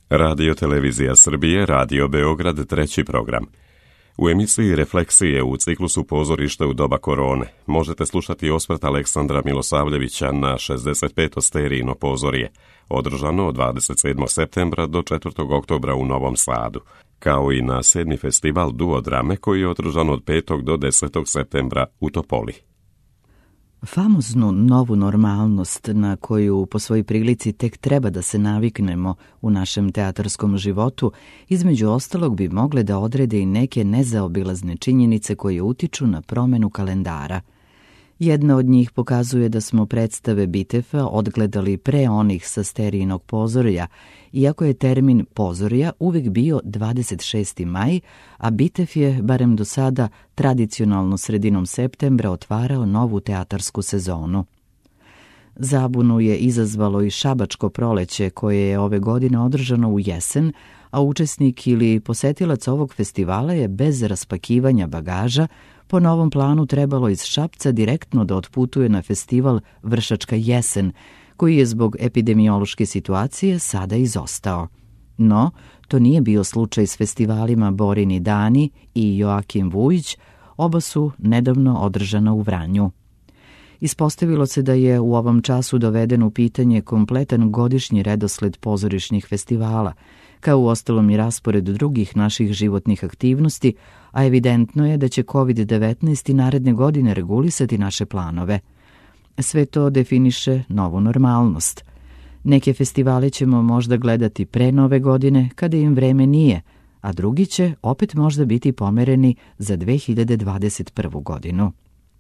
Radio Televizija Srbije, Radio Beograd, treći program. U emisiji Refleksije u ciklusu Pozorište u doba korone možete slušati osvrt Aleksandra Milosavljevića na 65. sterijino pozorje, održano od 27. septembra do 4. oktobra u Novom Sadu, kao i na 7. festival Duo drame koji je održan od 5. do 10. septembra u Topoli. Famoznu novu normalnost na koju po svojoj prilici tek treba da se naviknemo u našem teatarskom životu, između ostalog bi mogle da odrede i neke nezaobilazne činjenice koje utiču na promenu kalendara. Jedna od njih pokazuje da smo predstave Bitefa odgledali pre onih sa sterijinog pozorja, iako je termin pozorja uvijek bio 26. maj, a Bitef je, barem do sada, tradicionalno sredinom septembra otvarao novu teatarsku sezonu. Zabunu je izazvalo i Šabačko proleće koje je ove godine održano u jesen, a učesnik ili posetilac ovog festivala je bez raspakivanja bagaža po novom planu trebalo iz Šapca direktno da otputuje na festival Vršačka jesen, koji je zbog epidemiološke situacije sada izostao. No, to nije bio slučaj s festivalima Borini dani i Joakim Vujić, oba su nedavno održana u Vranju. Ispostavilo se da je u ovom času doveden u pitanje kompletan godišnji redosled pozorišnih festivala, kao uostalom i raspored drugih naših životnih aktivnosti, a evidentno je da će COVID-19 i naredne godine regulisati naše planove. Sve to definiše novu normalnost. Neke festivale ćemo možda gledati pre nove godine, kada im vreme nije, a drugi će opet možda biti pomereni za 2021. godinu.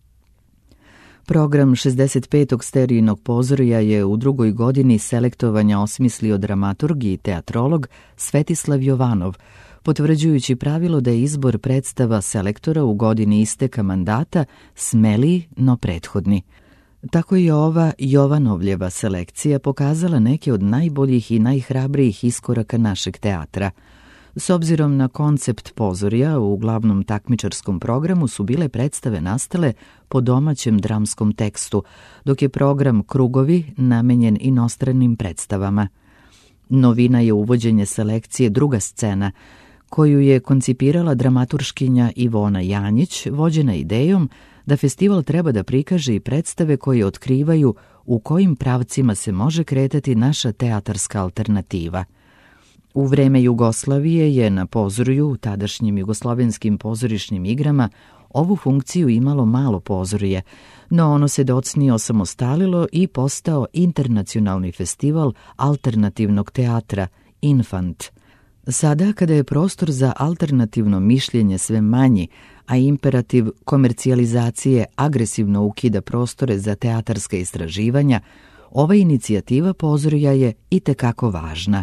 Program 65. sterijinog pozorja je u drugoj godini selektovanja osmislio dramaturg i teatrolog Svetislav Jovanov, potvrđujući pravilo da je izbor predstava selektora u godini isteka mandata smeliji no prethodni. Tako je ova Jovanovljeva selekcija pokazala neke od najboljih i najhrabrijih iskoraka našeg teatra. S obzirom na koncept pozorja, u glavnom takmičarskom programu su bile predstave nastale po domaćem dramskom tekstu, dok je program Krugovi namenjen inostranim predstavama. Novina je uvođenje selekcije Druga scena, koju je koncipirala dramaturškinja Ivona Janjić, vođena idejom da festival treba da prikaže i predstave koje otkrivaju u kojim pravcima se može kretati naša teatarska alternativa. U vreme Jugoslavije je na pozorju, tadašnjim jugoslovenskim pozorišnim igrama, ovu funkciju imalo malo pozorje, no ono se docnije osamostalilo i postao internacionalni festival alternativnog teatra, Infant. Sada, kada je prostor za alternativno mišljenje sve manji, a imperativ komercijalizacije agresivno ukida prostore za teatarska istraživanja, ova inicijativa pozorja je itekako važna.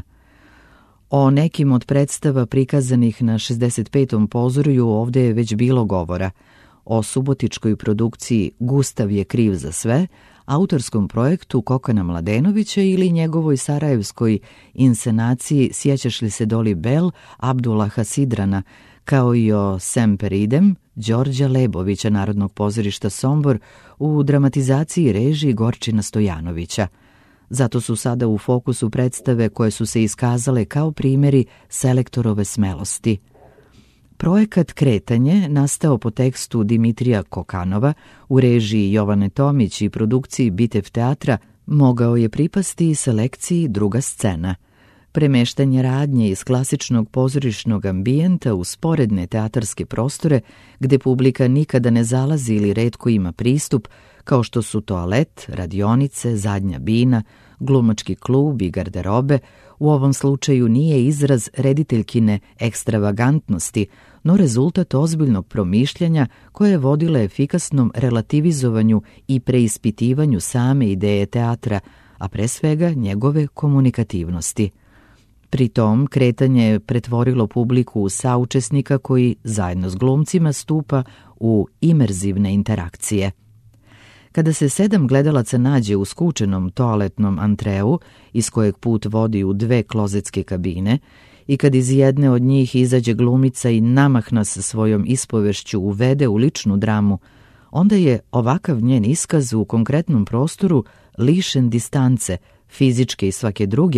O nekim od predstava prikazanih na 65. pozorju ovdje je već bilo govora. O subotičkoj produkciji Gustav je kriv za sve, autorskom projektu Kokana Mladenovića ili njegovoj sarajevskoj inscenaciji Sjećaš li se Doli Bell Abdullaha Sidrana, kao i o Semper Idem Đorđa Lebovića Narodnog pozorišta Sombor u dramatizaciji režiji Gorčina Stojanovića. Zato su sada u fokusu predstave koje su se iskazale kao primjeri selektorove smelosti. Projekat Kretanje, nastao po tekstu Dimitrija Kokanova u režiji Jovane Tomić i produkciji Bitev teatra, mogao je pripasti i selekciji Druga scena. Premeštanje radnje iz klasičnog pozorišnog ambijenta u sporedne teatarske prostore, gde publika nikada ne zalazi ili retko ima pristup, kao što su toalet, radionice, zadnja bina, glumački klub i garderobe, u ovom slučaju nije izraz rediteljkine ekstravagantnosti, no rezultat ozbiljnog promišljanja koje je vodilo efikasnom relativizovanju i preispitivanju same ideje teatra, a pre svega njegove komunikativnosti. Pri tom, Kretanje je pretvorilo publiku u saučesnika koji zajedno s glumcima stupa u imerzivne interakcije. Kada se 7 gledalaca nađe u skučenom toaletnom antreu, iz kojeg put vodi u 2 klozetske kabine, i kad iz jedne od njih izađe glumica i namah nas svojom ispovešću uvede u ličnu dramu, onda je ovakav njen iskaz u konkretnom prostoru lišen distance, fizičke i svake druge,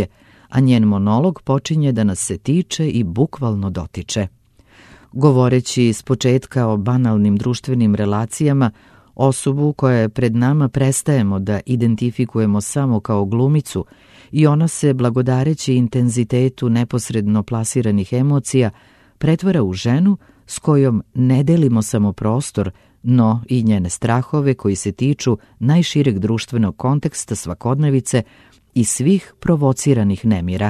a njen monolog počinje da nas se tiče i bukvalno dotiče. Govoreći s početka o banalnim društvenim relacijama, osobu koja je pred nama prestajemo da identifikujemo samo kao glumicu i ona se, blagodareći intenzitetu neposredno plasiranih emocija, pretvara u ženu s kojom ne delimo samo prostor, no i njene strahove koji se tiču najšireg društvenog konteksta svakodnevice i svih provociranih nemira.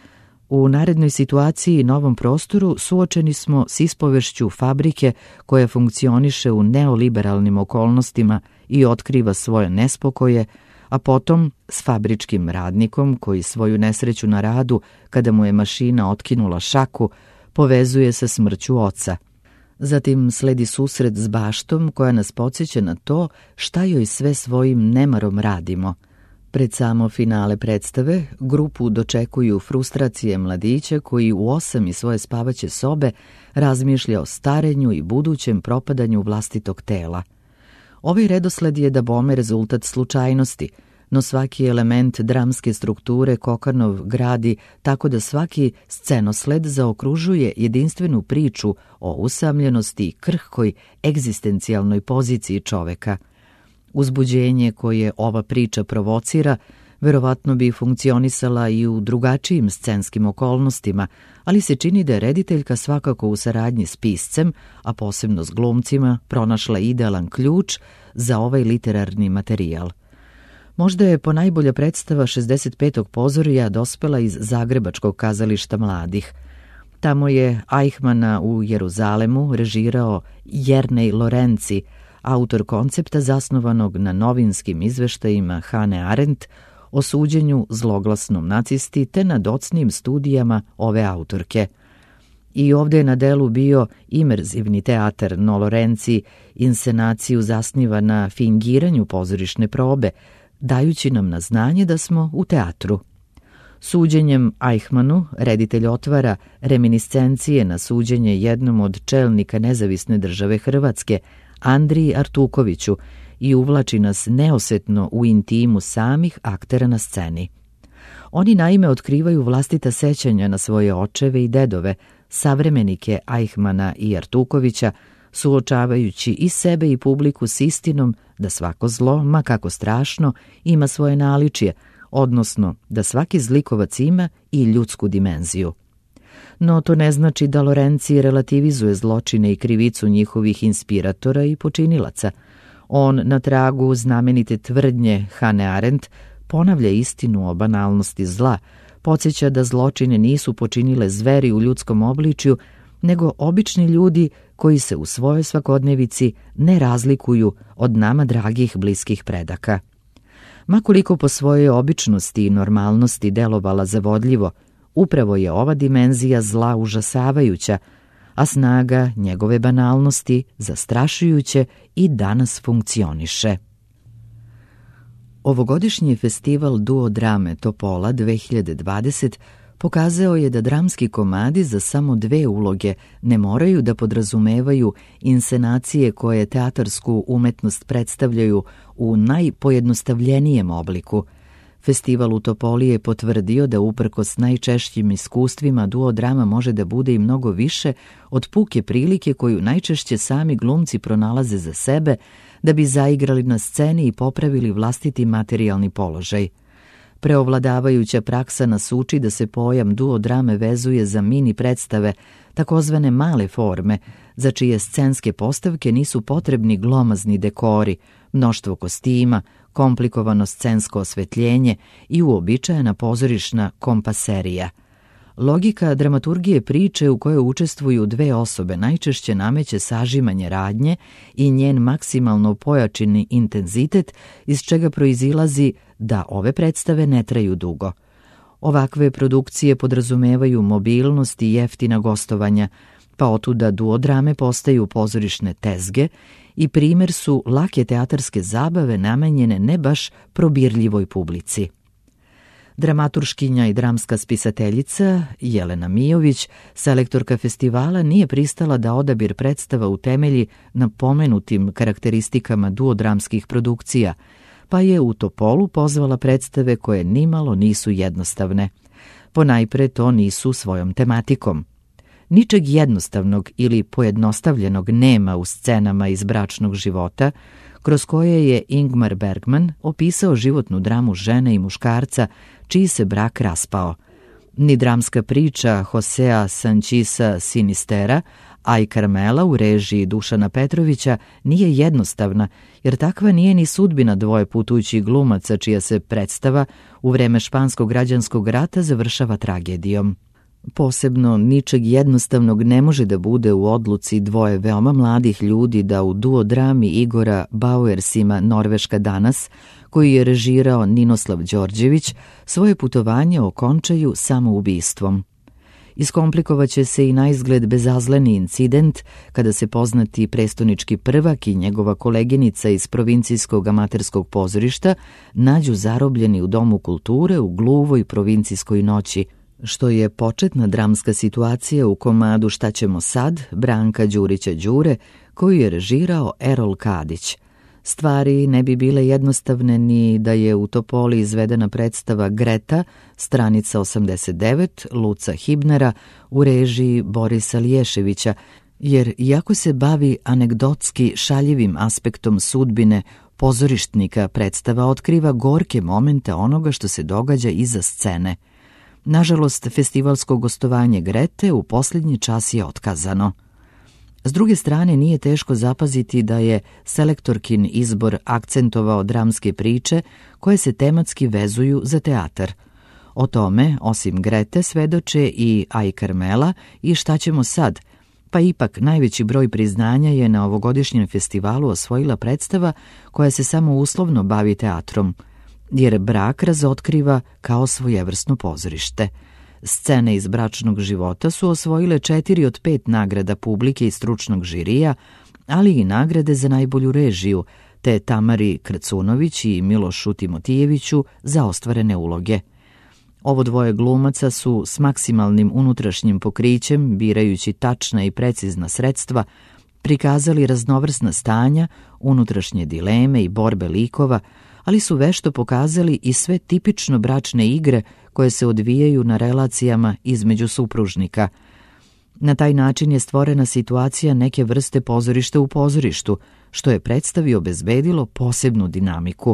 U narednoj situaciji i novom prostoru suočeni smo s ispovešću fabrike koja funkcioniše u neoliberalnim okolnostima i otkriva svoje nespokoje, a potom s fabričkim radnikom koji svoju nesreću na radu, kada mu je mašina otkinula šaku, povezuje sa smrću oca. Zatim sledi susret s baštom koja nas podsjeća na to šta joj sve svojim nemarom radimo. Pred samo finale predstave grupu dočekuju frustracije mladića koji u 8 iz svoje spavaće sobe razmišlja o starenju i budućem propadanju vlastitog tela. Ovaj redosled je dabome rezultat slučajnosti, no svaki element dramske strukture Kokanov gradi tako da svaki scenosled zaokružuje jedinstvenu priču o usamljenosti i krhkoj egzistencijalnoj poziciji čoveka. Uzbuđenje koje ova priča provocira verovatno bi funkcionisala i u drugačijim scenskim okolnostima, ali se čini da je rediteljka svakako u saradnji s piscem, a posebno s glumcima, pronašla idealan ključ za ovaj literarni materijal. Možda je ponajbolja predstava 65. pozorija dospela iz Zagrebačkog kazališta mladih. Tamo je Eichmana u Jeruzalemu režirao Jernej Lorenci, autor koncepta zasnovanog na novinskim izveštajima Hane Arendt o suđenju zloglasnom nacisti te na docnim studijama ove autorke. I ovdje je na delu bio imerzivni teatar, no Lorenci inscenaciju zasniva na fingiranju pozorišne probe, dajući nam na znanje da smo u teatru. Suđenjem Eichmanu reditelj otvara reminiscencije na suđenje jednom od čelnika nezavisne države Hrvatske, Andriji Artukoviću, i uvlači nas neosetno u intimu samih aktera na sceni. Oni naime otkrivaju vlastita sećanja na svoje očeve i dedove, savremenike Eichmana i Artukovića, suočavajući i sebe i publiku s istinom da svako zlo, ma kako strašno, ima svoje naličje, odnosno da svaki zlikovac ima i ljudsku dimenziju. No to ne znači da Lorenci relativizuje zločine i krivicu njihovih inspiratora i počinilaca. On na tragu znamenite tvrdnje Hane Arendt ponavlja istinu o banalnosti zla, podsjeća da zločine nisu počinile zveri u ljudskom obličju, nego obični ljudi koji se u svojoj svakodnevici ne razlikuju od nama dragih bliskih predaka. Makoliko po svojoj običnosti i normalnosti delovala zavodljivo, upravo je ova dimenzija zla užasavajuća, a snaga njegove banalnosti zastrašujuće i danas funkcioniše. Ovogodišnji festival Duo drame Topola 2020 pokazao je da dramski komadi za samo 2 uloge ne moraju da podrazumevaju inscenacije koje teatarsku umetnost predstavljaju u najpojednostavljenijem obliku. Festival u Topoli je potvrdio da uprkos najčešćim iskustvima duo drama može da bude i mnogo više od puke prilike koju najčešće sami glumci pronalaze za sebe da bi zaigrali na sceni i popravili vlastiti materijalni položaj. Preovladavajuća praksa nas uči da se pojam duo drame vezuje za mini predstave, takozvane male forme, za čije scenske postavke nisu potrebni glomazni dekori, mnoštvo kostima, komplikovano scensko osvetljenje i uobičajena pozorišna kompaserija. Logika dramaturgije priče u kojoj učestvuju 2 osobe najčešće nameće sažimanje radnje i njen maksimalno pojačani intenzitet, iz čega proizilazi da ove predstave ne traju dugo. Ovakve produkcije podrazumevaju mobilnost i jeftina gostovanja, pa otuda duo drame postaju pozorišne tezge i primer su lake teatarske zabave namenjene ne baš probirljivoj publici. Dramaturškinja i dramska spisateljica Jelena Mijović, selektorka festivala, nije pristala da odabir predstava utemelji na pomenutim karakteristikama duodramskih produkcija, pa je u Topolu pozvala predstave koje nimalo nisu jednostavne. Ponajpre to nisu svojom tematikom. Ničeg jednostavnog ili pojednostavljenog nema u scenama iz bračnog života, kroz koje je Ingmar Bergman opisao životnu dramu žene i muškarca čiji se brak raspao. Ni dramska priča Josea Sanchisa Sinistera, a i Carmela u režiji Dušana Petrovića nije jednostavna, jer takva nije ni sudbina dvoje putujućih glumaca čija se predstava u vreme Španskog građanskog rata završava tragedijom. Posebno ničeg jednostavnog ne može da bude u odluci dvoje veoma mladih ljudi da u duodrami Igora Bauersima Norveška danas, koji je režirao Ninoslav Đorđević, svoje putovanje okončaju samoubistvom. Iskomplikovaće se i naizgled bezazleni incident kada se poznati prestonički prvak i njegova koleginica iz provincijskog amaterskog pozorišta nađu zarobljeni u Domu kulture u gluvoj provincijskoj noći, što je početna dramska situacija u komadu Šta ćemo sad, Branka Đurića Đure, koju je režirao Erol Kadić. Stvari ne bi bile jednostavne ni da je u Topoli izvedena predstava Greta, stranica 89, Luca Hibnera, u režiji Borisa Liješevića, jer iako se bavi anegdotski šaljivim aspektom sudbine pozorištnika, predstava otkriva gorke momente onoga što se događa iza scene. Nažalost, festivalsko gostovanje Grete u posljednji čas je otkazano. S druge strane, nije teško zapaziti da je selektorkin izbor akcentovao dramske priče koje se tematski vezuju za teatar. O tome, osim Grete, svedoče i Aj Carmela i Šta ćemo sad, pa ipak najveći broj priznanja je na ovogodišnjem festivalu osvojila predstava koja se samo uslovno bavi teatrom, jer brak razotkriva kao svojevrsno pozorište. Scene iz bračnog života su osvojile 4 od 5 nagrada publike i stručnog žirija, ali i nagrade za najbolju režiju, te Tamari Krcunović i Milošu Timotijeviću za ostvarene uloge. Ovo dvoje glumaca su s maksimalnim unutrašnjim pokrićem, birajući tačna i precizna sredstva, prikazali raznovrsna stanja, unutrašnje dileme i borbe likova, ali su vešto pokazali i sve tipično bračne igre koje se odvijaju na relacijama između supružnika. Na taj način je stvorena situacija neke vrste pozorišta u pozorištu, što je predstavi obezbedilo posebnu dinamiku.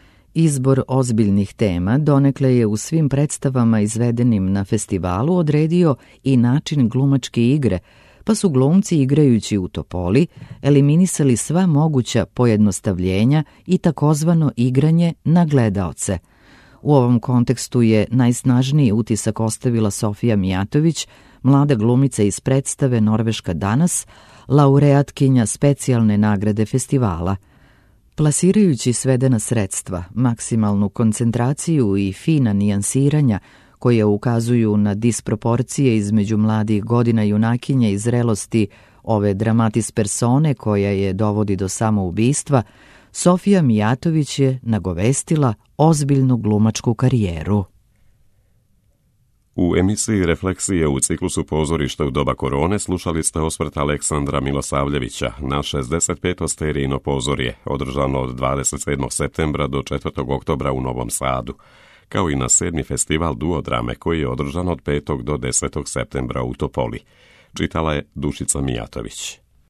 Izbor ozbiljnih tema donekle je u svim predstavama izvedenim na festivalu odredio i način glumačke igre, pa su glumci igrajući u Topoli eliminisali sva moguća pojednostavljenja i takozvano igranje na gledaoce. U ovom kontekstu je najsnažniji utisak ostavila Sofija Mijatović, mlada glumica iz predstave Norveška danas, laureatkinja specijalne nagrade festivala. Plasirajući svedena sredstva, maksimalnu koncentraciju i fina nijansiranja koje ukazuju na disproporcije između mladih godina junakinje i zrelosti ove dramatis persone koja je dovodi do samoubistva, Sofija Mijatović je nagovestila ozbiljnu glumačku karijeru. U emisiji Refleksije u ciklusu Pozorišta u doba korone slušali ste osvrt Aleksandra Milosavljevića na 65. sterijino pozorje, održano od 27. septembra do 4. oktobra u Novom Sadu, kao i na 7. festival duodrame koji je održan od 5. do 10. septembra u Topoli. Čitala je Dušica Mijatović.